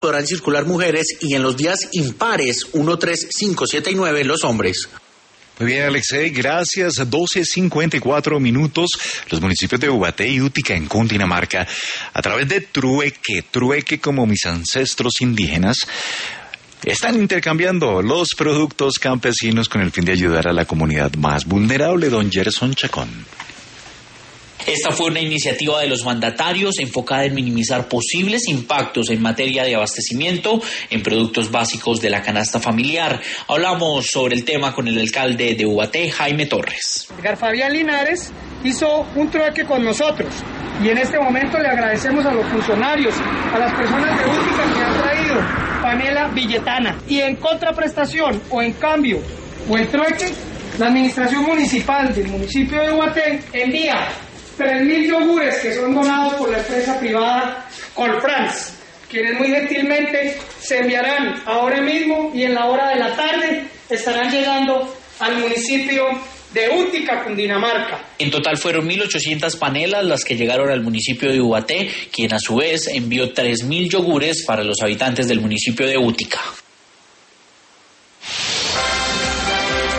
podrán circular mujeres y en los días impares 1, 3, 5, 7 y 9 los hombres. Muy bien, Alexei, gracias. 12:54 minutos. Los municipios de Ubaté y Útica en Cundinamarca, a través de trueque como mis ancestros indígenas, están intercambiando los productos campesinos con el fin de ayudar a la comunidad más vulnerable. Don Gerson Chacón. Esta fue una iniciativa de los mandatarios enfocada en minimizar posibles impactos en materia de abastecimiento en productos básicos de la canasta familiar. Hablamos sobre el tema con el alcalde de Ubaté, Jaime Torres. Edgar Fabián Linares hizo un trueque con nosotros y en este momento le agradecemos a los funcionarios, a las personas de Útica que han traído panela billetana, y en contraprestación o en cambio o en trueque, la administración municipal del municipio de Ubaté envía 3.000 yogures que son donados por la empresa privada Colfrans, quienes muy gentilmente se enviarán ahora mismo y en la hora de la tarde estarán llegando al municipio de Útica, Cundinamarca. En total fueron 1.800 panelas las que llegaron al municipio de Ubaté, quien a su vez envió 3.000 yogures para los habitantes del municipio de Útica.